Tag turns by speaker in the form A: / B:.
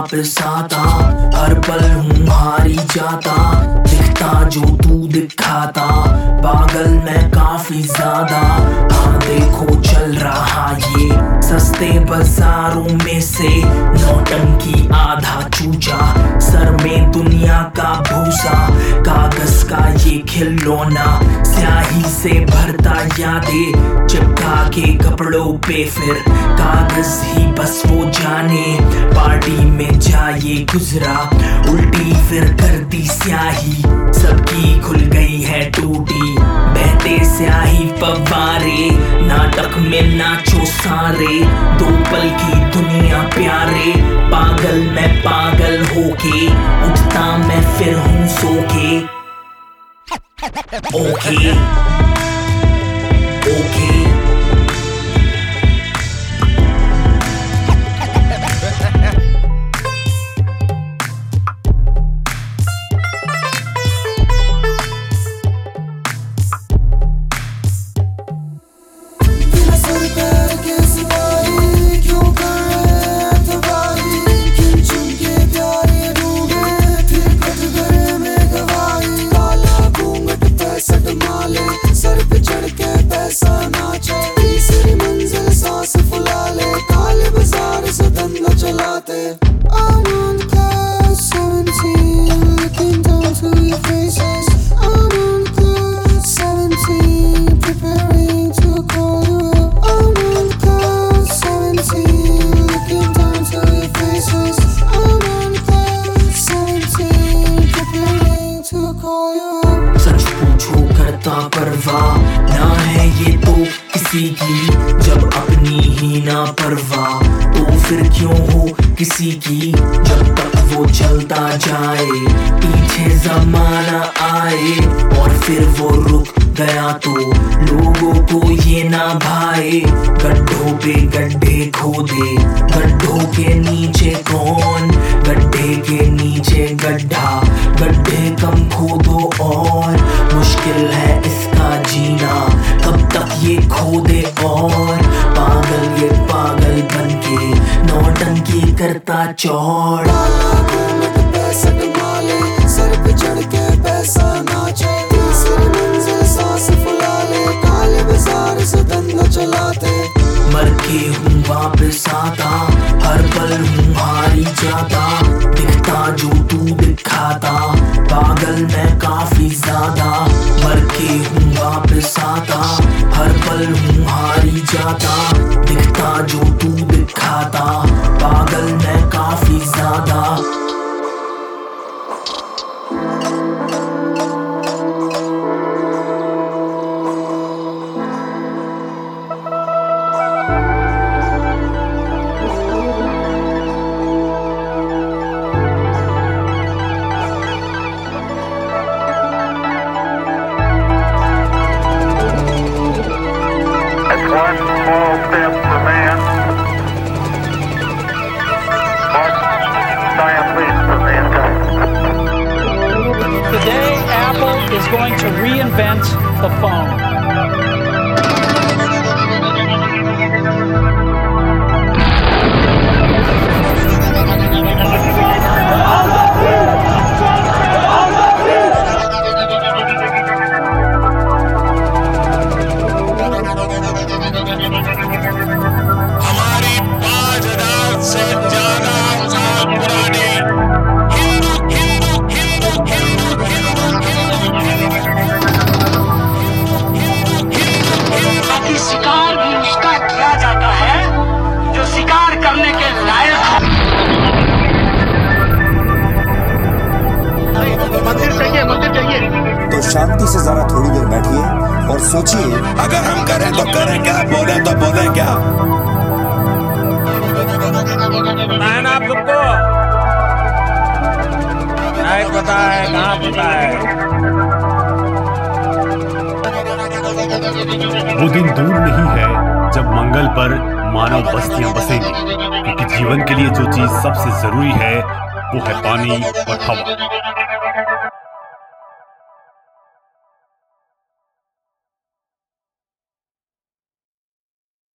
A: वापस आता, हर पल हूँ हारी जाता, दिखता जो तू दिखाता, पागल मैं काफी ज्यादा। हाँ देखो चल रहा ये सस्ते बाजारों में से, नौटंकी आधा चूचा, सर में दुनिया का भूसा, कागज का ये खिलौना, स्याही से भरता यादें चिपका के कपड़ों पे, फिर कागज ही बस वो जाने पार्टी में जाए गुजरा, उल्टी फिर कर दी स्याही, सबकी खुल गई है टूटी, बहते स्याही फव्वारे, नाटक में नाचो सारे, दो पल की दुनिया प्यारे, पागल मैं पागल होके, उठता मैं फिर हूँ सोके। ओके ओके
B: सर पे चढ़ के पैसा नाचे, तीसरी मंजिल सांस फुला ले, काले बाजार से धंधा चलाते। I'm on cloud 17, looking down to your faces. I'm on cloud 17, preparing to call you up. I'm on cloud 17, looking down to your faces. I'm on cloud 17, preparing to call you up.
A: सच पूछो करता परवाह ना है ये तो किसी की, जब अपनी ही ना परवाह तो फिर क्यों हो किसी की, जब तक वो चलता जाए पीछे जमाना आए, और फिर वो रुक गया तो लोगों को ये ना भाए, गड्ढों पे गड्ढे खोदे, गड्ढों के नीचे कौन, गड्ढे के नीचे गड्ढा, गड्ढे कम खोदो और मुश्किल है इसका जीना, कब तक ये खोदे और पागल ये पागल बनके नौटंकी करता चौड़।
B: पैसा कमा ले, सर पे चढ़ के पैसा नाचे, तीसरी मंजिल सांस फुला ले, काले बाजार से धंधा चलाते।
A: मर के हूँ वापस आता, हर पल हूँ हारी जाता, दिखता जो तू दिखाता, पागल मैं काफी ज्यादा। मर के हूँ वापस आता, हर पल हूँ हारी जाता, दिखता जो तू दिखाता, पागल मैं काफी ज्यादा।
C: One small step for man, one giant leap for mankind.
D: Today, Apple is going to reinvent the phone.
E: शिकार भी उसका किया जाता है जो शिकार करने के लायक हो। मंदिर चाहिए
F: तो शांति से जरा थोड़ी देर बैठिए और सोचिए, अगर हम करें तो करें क्या, बोले तो बोले क्या।
G: आप सबको नहीं पता है, कहाँ पता है।
H: वो दिन दूर नहीं है जब मंगल पर मानव बस्तियां बसेंगी, क्योंकि जीवन के लिए जो चीज सबसे जरूरी है वो है पानी और हवा।